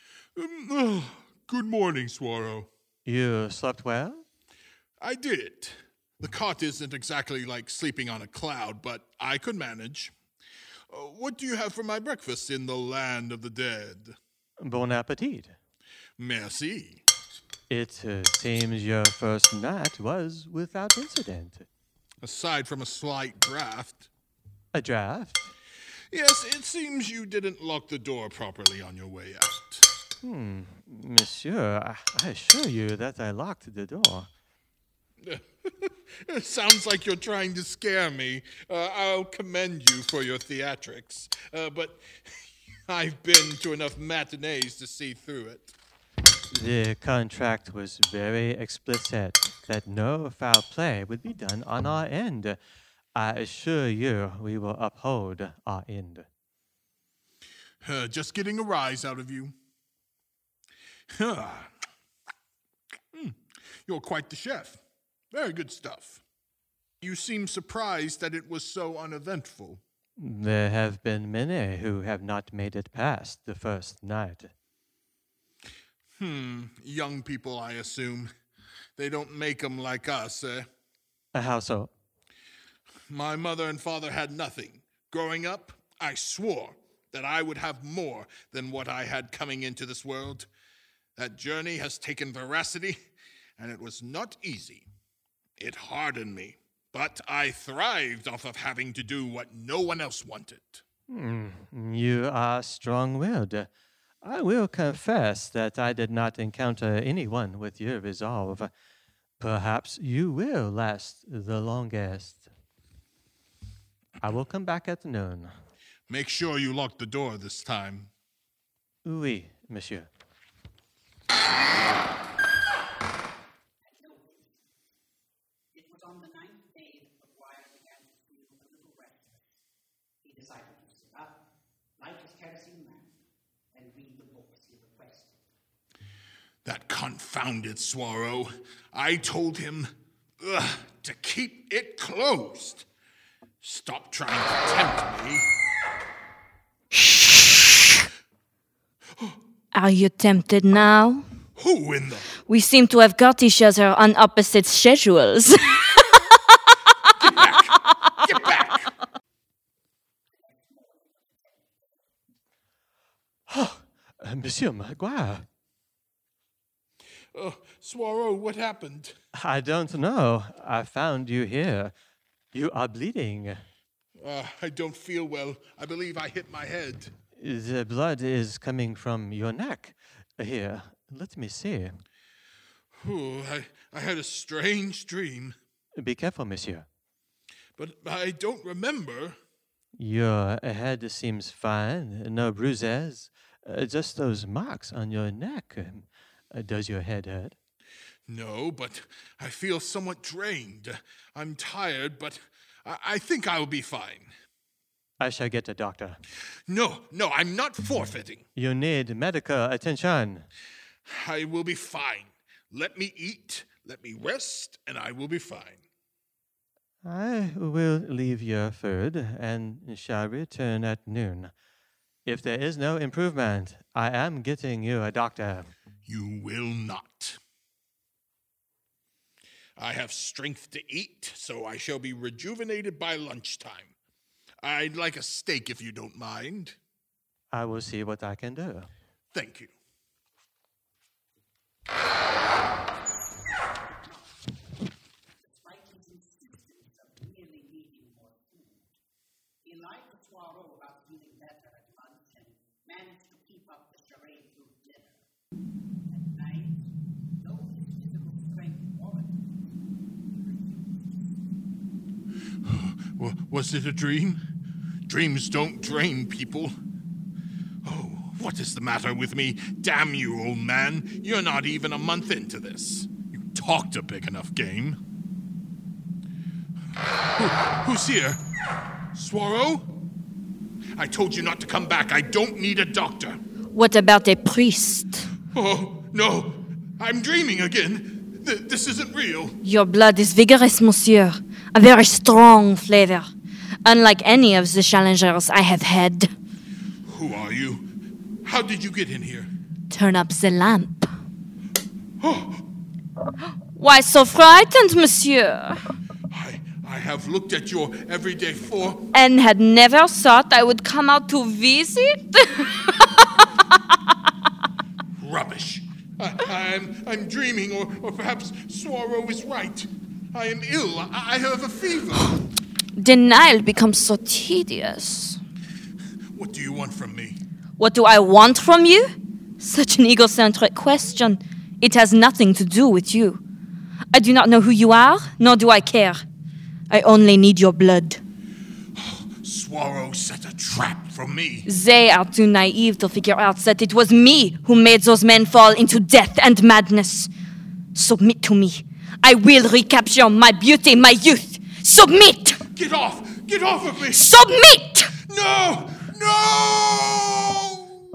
Good morning, Swaro. You slept well? I did. The cot isn't exactly like sleeping on a cloud, but I could manage. What do you have for my breakfast in the land of the dead? Bon appetit. Merci. It seems your first night was without incident. Aside from a slight draft. A draft? Yes, it seems you didn't lock the door properly on your way out. Monsieur, I assure you that I locked the door. It sounds like you're trying to scare me. I'll commend you for your theatrics, but I've been to enough matinees to see through it. The contract was very explicit that no foul play would be done on our end. I assure you we will uphold our end. Just getting a rise out of you. You're quite the chef. Very good stuff. You seem surprised that it was so uneventful. There have been many who have not made it past the first night. Young people, I assume. They don't make 'em like us, eh? How so? My mother and father had nothing. Growing up, I swore that I would have more than what I had coming into this world. That journey has taken veracity, and it was not easy. It hardened me, but I thrived off of having to do what no one else wanted. You are strong-willed. I will confess that I did not encounter anyone with your resolve. Perhaps you will last the longest. I will come back at noon. Make sure you lock the door this time. Oui, monsieur. It was on the 9th day that McGuire began to feel a little restless. He decided to sit up, light his kerosene lamp, and read the books he requested. That confounded Swaro. I told him to keep it closed. Stop trying to tempt me. Are you tempted now? Who in the... We seem to have got each other on opposite schedules. Get back! Monsieur Maguire. Swaro, what happened? I don't know. I found you here. You are bleeding. I don't feel well. I believe I hit my head. The blood is coming from your neck. Here, let me see. I had a strange dream. Be careful, monsieur. But I don't remember. Your head seems fine. No bruises. Just those marks on your neck. Does your head hurt? No, but I feel somewhat drained. I'm tired, but I think I'll be fine. I shall get a doctor. No, I'm not forfeiting. You need medical attention. I will be fine. Let me eat, let me rest, and I will be fine. I will leave your food and shall return at noon. If there is no improvement, I am getting you a doctor. You will not. I have strength to eat, so I shall be rejuvenated by lunchtime. I'd like a steak if you don't mind. I will see what I can do. Thank you. Despite his insistence of really needing more food, he lied to Poirot about feeling better at lunch and managed to keep up the charade through dinner. At night, though his physical strength warranted, Was it a dream? Dreams don't drain people. Oh, what is the matter with me? Damn you, old man. You're not even a month into this. You talked a big enough game. Who's here? Swaro? I told you not to come back. I don't need a doctor. What about a priest? Oh, no. I'm dreaming again. This isn't real. Your blood is vigorous, monsieur. A very strong flavor. Unlike any of the challengers I have had. Who are you? How did you get in here? Turn up the lamp. Oh, Why so frightened, monsieur? I have looked at your everyday form. And had never thought I would come out to visit? Rubbish. I'm dreaming, or perhaps Swaro is right. I am ill. I have a fever. Denial becomes so tedious. What do you want from me? What do I want from you? Such an egocentric question. It has nothing to do with you. I do not know who you are, nor do I care. I only need your blood. Swaro set a trap for me. They are too naive to figure out that it was me who made those men fall into death and madness. Submit to me. I will recapture my beauty, my youth. Submit! Get off! Get off of me! Submit! No! No!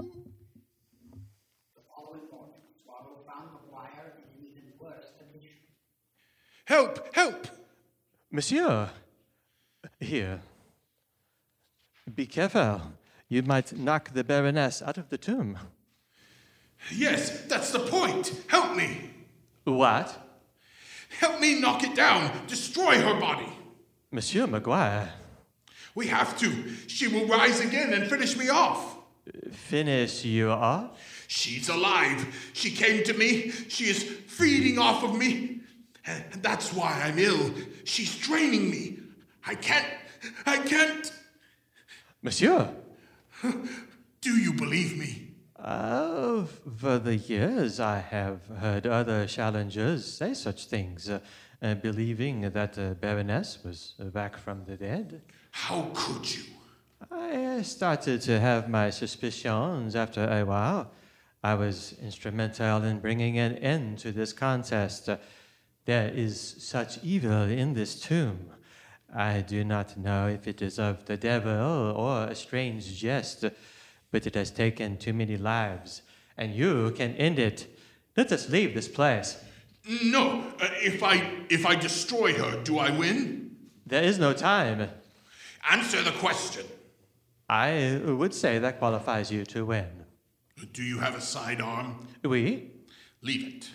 Help! Help! Monsieur, here. Be careful. You might knock the Baroness out of the tomb. Yes, that's the point. Help me. What? Help me knock it down. Destroy her body. Monsieur Maguire. We have to. She will rise again and finish me off. Finish you off? She's alive. She came to me. She is feeding off of me. And that's why I'm ill. She's draining me. I can't. Monsieur. Do you believe me? For the years I have heard other challengers say such things, believing that Baroness was back from the dead. How could you? I started to have my suspicions after a while. I was instrumental in bringing an end to this contest. There is such evil in this tomb. I do not know if it is of the devil or a strange jest, but it has taken too many lives, and you can end it. Let us leave this place. No. If I destroy her, do I win? There is no time. Answer the question. I would say that qualifies you to win. Do you have a sidearm? Oui. Leave it.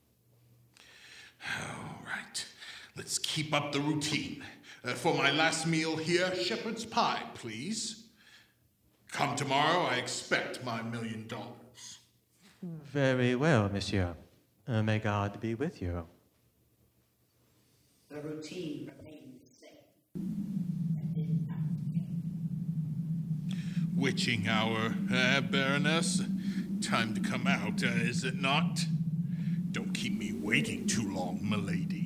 All right. Let's keep up the routine. For my last meal here, shepherd's pie, please. Come tomorrow, I expect my $1 million. Very well, monsieur. May God be with you. The routine remains the same. Witching hour, Baroness. Time to come out, is it not? Don't keep me waiting too long, milady.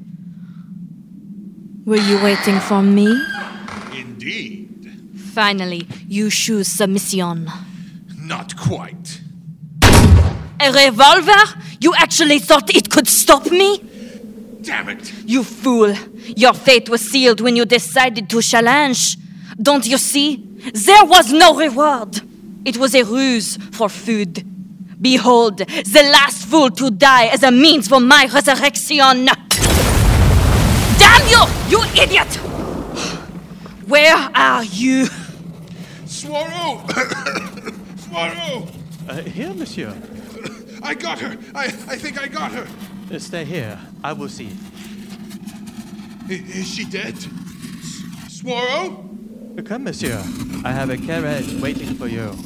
Were you waiting for me? Indeed. Finally, you choose submission. Not quite. A revolver? You actually thought it could stop me? Damn it! You fool. Your fate was sealed when you decided to challenge. Don't you see? There was no reward. It was a ruse for food. Behold, the last fool to die as a means for my resurrection. Damn you, you idiot! Where are you? Swaro! Swaro! Here, monsieur. I got her. I think I got her. Stay here. I will see. Is she dead? Swaro? Come, monsieur. I have a carriage waiting for you.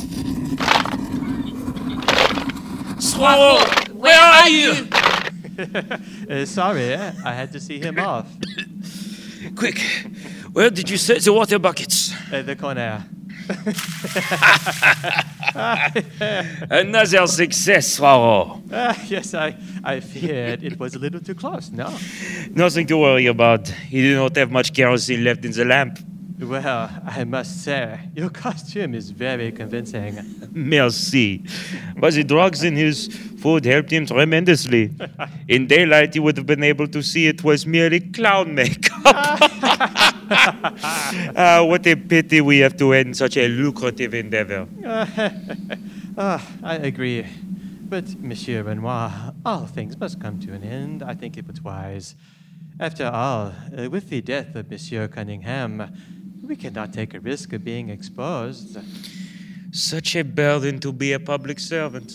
Swaro, where are you? Sorry, I had to see him off. Quick, where did you set the water buckets? The corner. Another success, Swaro. Yes, I feared it was a little too close, no? Nothing to worry about. You do not have much kerosene left in the lamp. Well, I must say, your costume is very convincing. Merci. But the drugs in his food helped him tremendously. In daylight, you would have been able to see it was merely clown makeup. What a pity we have to end such a lucrative endeavor. I agree. But, Monsieur Renoir, all things must come to an end. I think it was wise. After all, with the death of Monsieur Cunningham, we cannot take a risk of being exposed. Such a burden to be a public servant.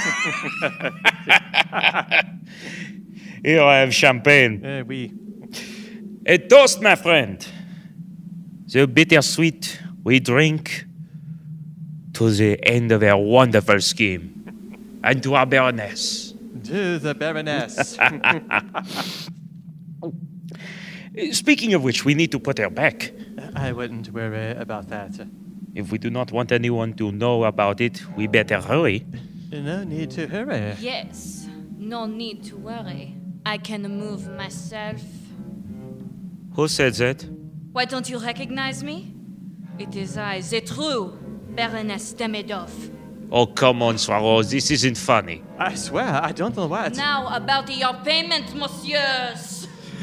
Here I have champagne. Oui. A toast, my friend. The bittersweet we drink to the end of our wonderful scheme. And to our Baroness. To the Baroness. Speaking of which, we need to put her back. I wouldn't worry about that. If we do not want anyone to know about it, we better hurry. No need to hurry. Yes, no need to worry. I can move myself. Who said that? Why don't you recognize me? It is I, the true Baroness Demidov. Oh, come on, Swaros, this isn't funny. I swear, I don't know what. Now about your payment, messieurs.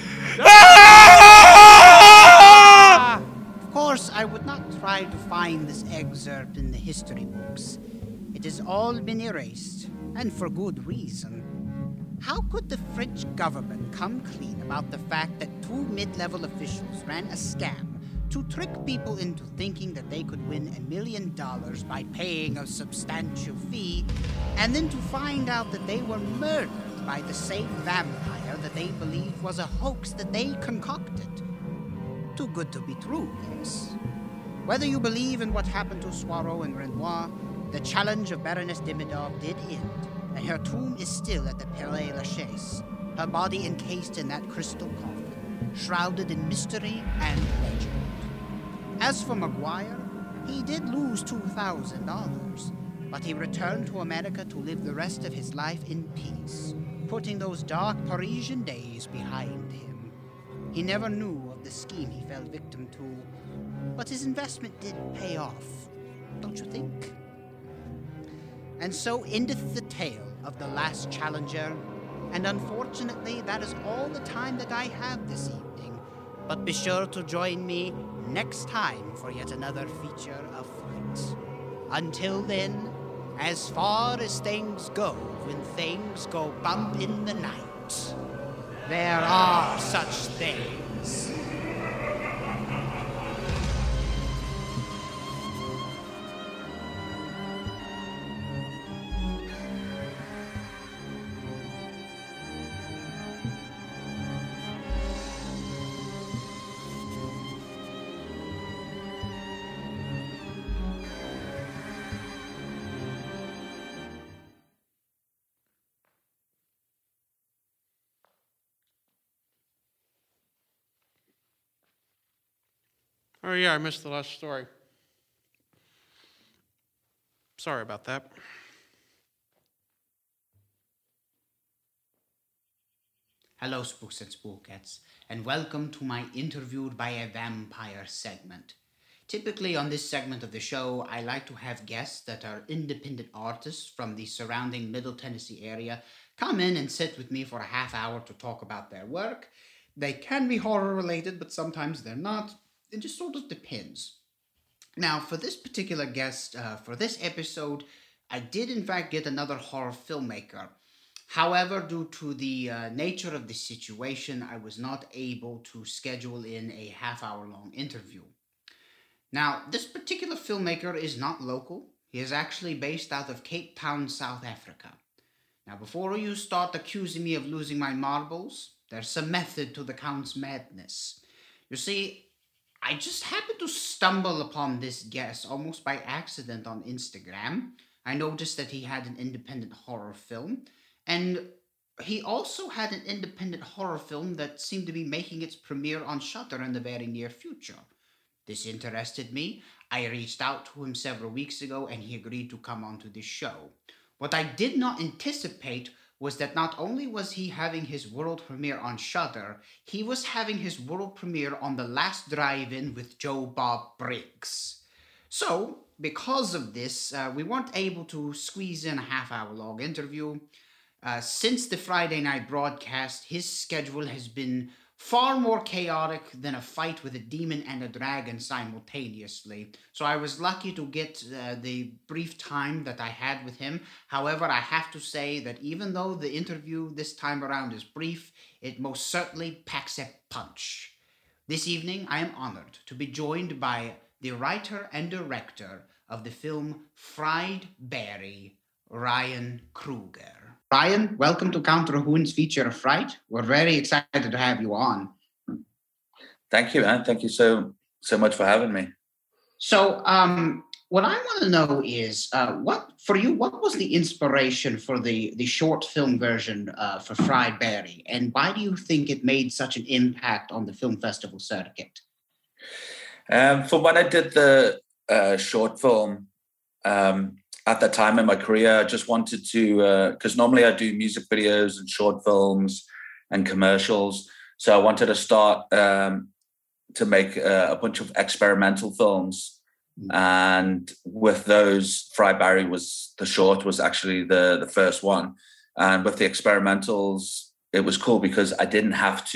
Of course, I would not try to find this excerpt in the history books. It has all been erased, and for good reason. How could the French government come clean about the fact that 2 mid-level officials ran a scam to trick people into thinking that they could win $1 million by paying a substantial fee, and then to find out that they were murdered by the same vampire that they believed was a hoax that they concocted? Too good to be true, yes. Whether you believe in what happened to Swareau and Renoir, the challenge of Baroness Demidov did end, and her tomb is still at the Père Lachaise, her body encased in that crystal coffin, shrouded in mystery and legend. As for Maguire, he did lose $2,000, but he returned to America to live the rest of his life in peace, putting those dark Parisian days behind him. He never knew of the scheme he fell victim to, but his investment did pay off, don't you think? And so endeth the tale of the last challenger, and unfortunately that is all the time that I have this evening. But be sure to join me next time for yet another feature of Fright. Until then, as far as things go when things go bump in the night, there are such things. Oh, yeah, I missed the last story. Sorry about that. Hello, Spooks and Spookettes, and welcome to my Interviewed by a Vampire segment. Typically on this segment of the show, I like to have guests that are independent artists from the surrounding Middle Tennessee area come in and sit with me for a half hour to talk about their work. They can be horror related, but sometimes they're not. It just sort of depends. Now, for this particular guest, for this episode, I did in fact get another horror filmmaker. However, due to the nature of the situation, I was not able to schedule in a half-hour-long interview. Now, this particular filmmaker is not local. He is actually based out of Cape Town, South Africa. Now, before you start accusing me of losing my marbles, there's some method to the Count's madness. You see, I just happened to stumble upon this guest almost by accident on Instagram. I noticed that he had an independent horror film, and he also had an independent horror film that seemed to be making its premiere on Shudder in the very near future. This interested me. I reached out to him several weeks ago, and he agreed to come onto this show. What I did not anticipate was that not only was he having his world premiere on Shudder, he was having his world premiere on The Last Drive-In with Joe Bob Briggs. So, because of this, we weren't able to squeeze in a half-hour-long interview. Since the Friday night broadcast, his schedule has been far more chaotic than a fight with a demon and a dragon simultaneously. So I was lucky to get the brief time that I had with him. However, I have to say that even though the interview this time around is brief, it most certainly packs a punch. This evening, I am honored to be joined by the writer and director of the film Fried Berry, Ryan Kruger. Ryan, welcome to Count Rahoon's feature of Fright. We're very excited to have you on. Thank you, man. Thank you so much for having me. So, what I want to know is, what was the inspiration for the short film version for Fried Berry, and why do you think it made such an impact on the film festival circuit? For when I did the short film, at that time in my career, I just wanted to, because normally I do music videos and short films and commercials. So I wanted to start to make a bunch of experimental films. And with those, Fried Berry was actually the first one. And with the experimentals, it was cool because I didn't have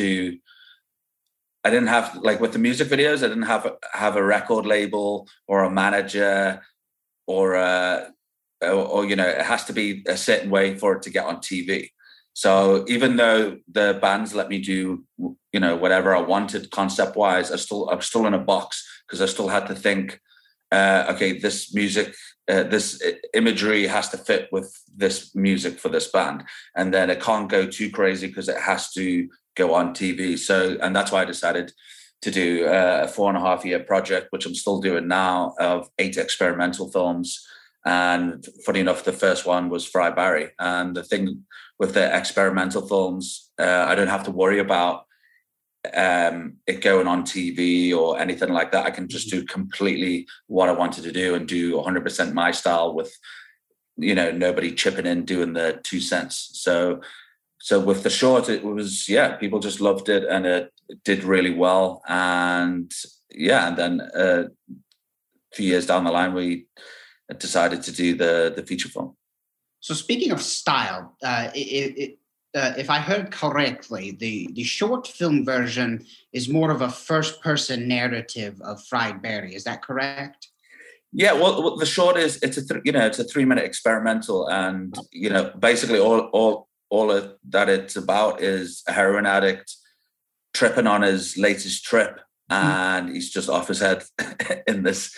like with the music videos, I didn't have a record label or a manager or it has to be a certain way for it to get on TV. So even though the bands let me do, whatever I wanted concept wise, I'm still in a box because I still had to think, okay, this music, this imagery has to fit with this music for this band. And then it can't go too crazy because it has to go on TV. So, and that's why I decided to do a 4.5-year project, which I'm still doing now, of 8 experimental films. And funny enough, the first one was Fried Berry. And the thing with the experimental films, I don't have to worry about it going on TV or anything like that. I can just do completely what I wanted to do and do 100% my style with, nobody chipping in doing the 2 cents. So with the short, it was, people just loved it and it did really well. And then a few years down the line, we decided to do the feature film. So speaking of style, if I heard correctly, the short film version is more of a first-person narrative of Fried Berry. Is that correct? Yeah. Well, the short is it's a 3-minute experimental, and basically all that it's about is a heroin addict tripping on his latest trip, and he's just off his head in this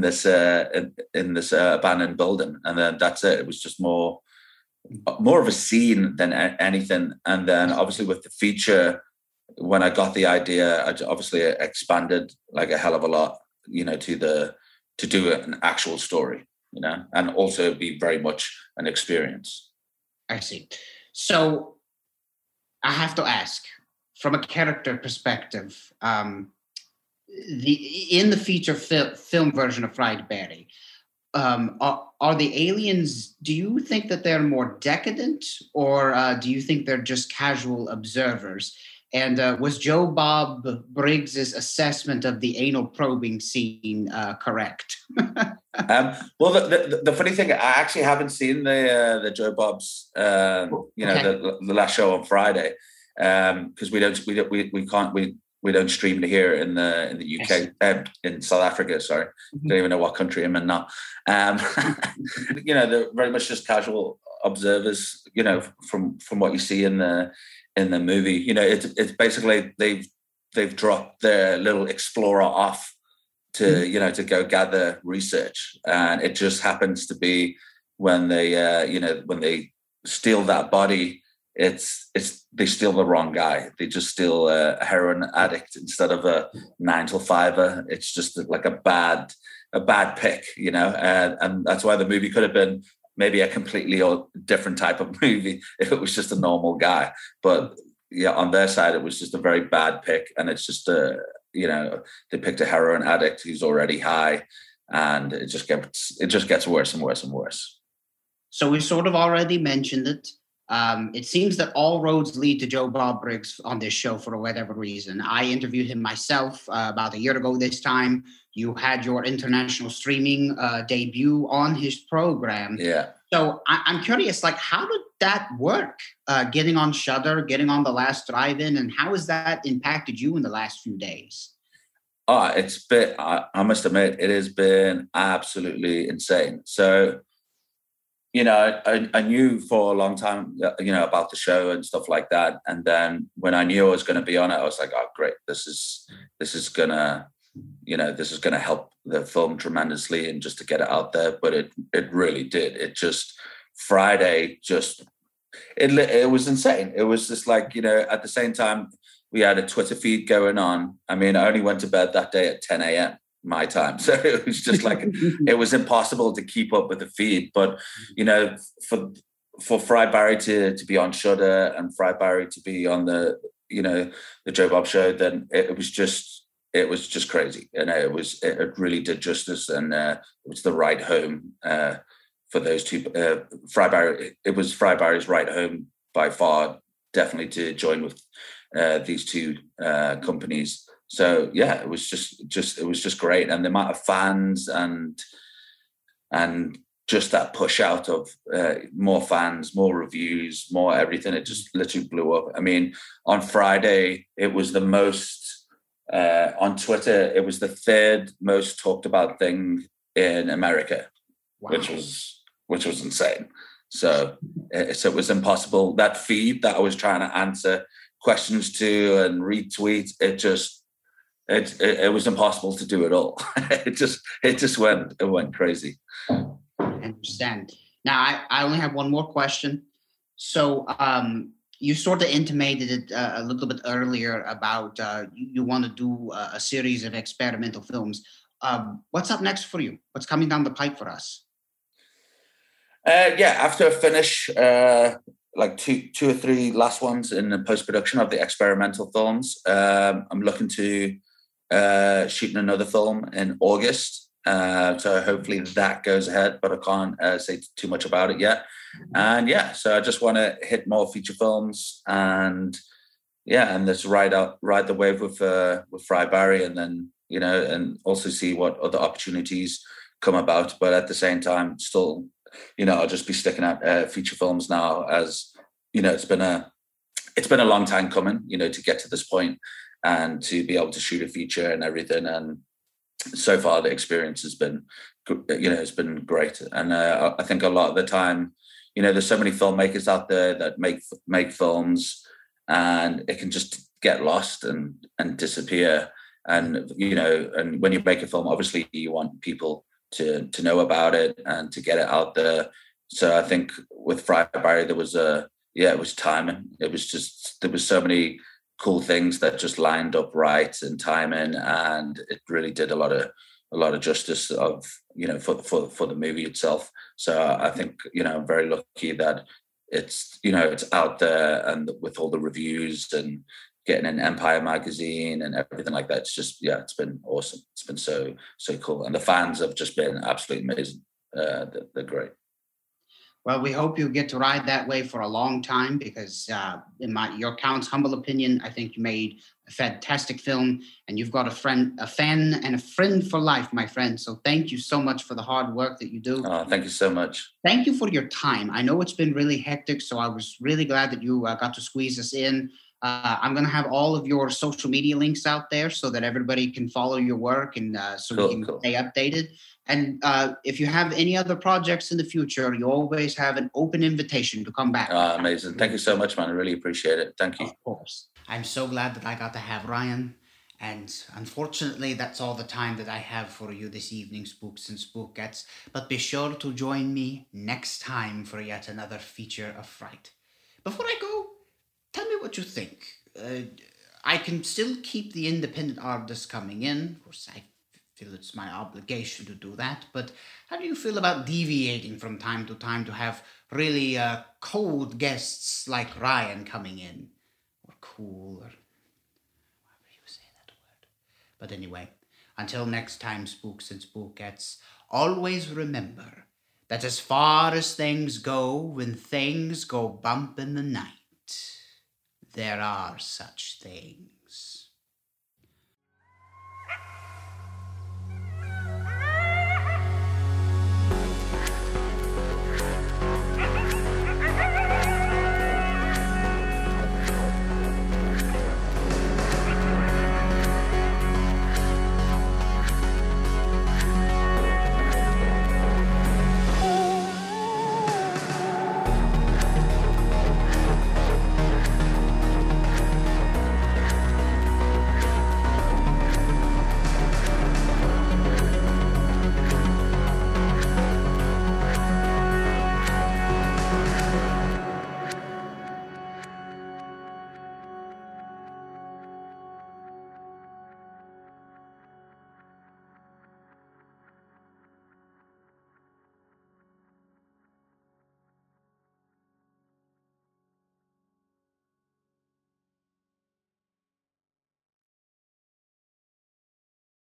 abandoned building, and then that's it. It was just more of a scene than anything. And then obviously with the feature, when I got the idea, I obviously expanded like a hell of a lot, to do an actual story, and also be very much an experience. I see. So I have to ask, from a character perspective, in the feature film version of Fried Berry, are the aliens, do you think that they're more decadent, or do you think they're just casual observers? And was Joe Bob Briggs's assessment of the anal probing scene correct? Well, the funny thing, I actually haven't seen the Joe Bob's, the last show on Friday, because we don't stream it here in the UK, in South Africa. Sorry, don't even know what country I'm in now. They're very much just casual observers. From what you see in the movie, it's basically they've dropped their little explorer off to to go gather research, and it just happens to be when they when they steal that body. They steal the wrong guy. They just steal a heroin addict instead of a 9-to-5er. It's just like a bad pick, and that's why the movie could have been maybe a completely different type of movie if it was just a normal guy. But on their side, it was just a very bad pick, and it's just they picked a heroin addict who's already high, and it just gets worse and worse and worse. So we sort of already mentioned it. It seems that all roads lead to Joe Bob Briggs on this show for whatever reason. I interviewed him myself about a year ago this time. You had your international streaming debut on his program. Yeah. So I'm curious, like, how did that work? Getting on Shudder, getting on The Last Drive-In, and how has that impacted you in the last few days? It's been, I must admit, it has been absolutely insane. So, you know, I knew for a long time, you know, about the show and stuff like that. And then when I knew I was going to be on it, I was like, oh, great. This is going to, you know, this is going to help the film tremendously and just to get it out there. But it really did. It just, Friday, just, it was insane. It was just like, you know, at the same time, we had a Twitter feed going on. I mean, I only went to bed that day at 10 a.m. my time. So it was just like, it was impossible to keep up with the feed. But, you know, for Fry Barry to be on Shudder and Fry Barry to be on the, you know, the Joe Bob show, then it was just crazy. And it really did justice. And it was the right home for those two. Fry Barry, it was Fry Barry's right home by far, definitely to join with these two companies. So yeah, it was just great, and the amount of fans and just that push out of more fans, more reviews, more everything. It just literally blew up. I mean, on Friday, it was the most on Twitter. It was the third most talked about thing in America, wow. which was insane. So it was impossible. That feed that I was trying to answer questions to and retweet, it was impossible to do it all. it went crazy. I understand. Now I only have one more question. So you sort of intimated it a little bit earlier about you want to do a series of experimental films. What's up next for you? What's coming down the pipe for us? After I finish like two or three last ones in the post-production of the experimental films, I'm looking to shooting another film in August. So hopefully that goes ahead, but I can't say too much about it yet. And so I just want to hit more feature films and just ride the wave with Fry Barry, and then, you know, and also see what other opportunities come about. But at the same time, still, you know, I'll just be sticking at feature films now, as you know, it's been a long time coming, you know, to get to this point and to be able to shoot a feature and everything. And so far the experience has been, you know, it's been great. And I think a lot of the time, you know, there's so many filmmakers out there that make films, and it can just get lost and disappear. And, you know, and when you make a film, obviously you want people to know about it and to get it out there. So I think with Fry Barry, there was it was timing. It was just, there was so many cool things that just lined up right and timing, and it really did a lot of justice of, you know, for the movie itself. So I think, you know, I'm very lucky that it's, you know, it's out there, and with all the reviews and getting in Empire magazine and everything like that. It's just, it's been awesome. It's been so cool. And the fans have just been absolutely amazing. They're great. Well, we hope you get to ride that wave for a long time, because in your count's humble opinion, I think you made a fantastic film, and you've got a fan and a friend for life, my friend. So thank you so much for the hard work that you do. Thank you so much. Thank you for your time. I know it's been really hectic, so I was really glad that you got to squeeze us in. I'm going to have all of your social media links out there so that everybody can follow your work, and we can stay updated. And if you have any other projects in the future, you always have an open invitation to come back. Amazing. Thank you so much, man. I really appreciate it. Thank you. Of course. I'm so glad that I got to have Ryan. And unfortunately, that's all the time that I have for you this evening, Spooks and Spookettes. But be sure to join me next time for yet another feature of fright. Before I go, tell me what you think. I can still keep the independent artists coming in. Of course, I feel it's my obligation to do that. But how do you feel about deviating from time to time to have really cold guests like Ryan coming in? Or cool, or however you say that word. But anyway, until next time, Spooks and Spookettes, always remember that as far as things go, when things go bump in the night, there are such things.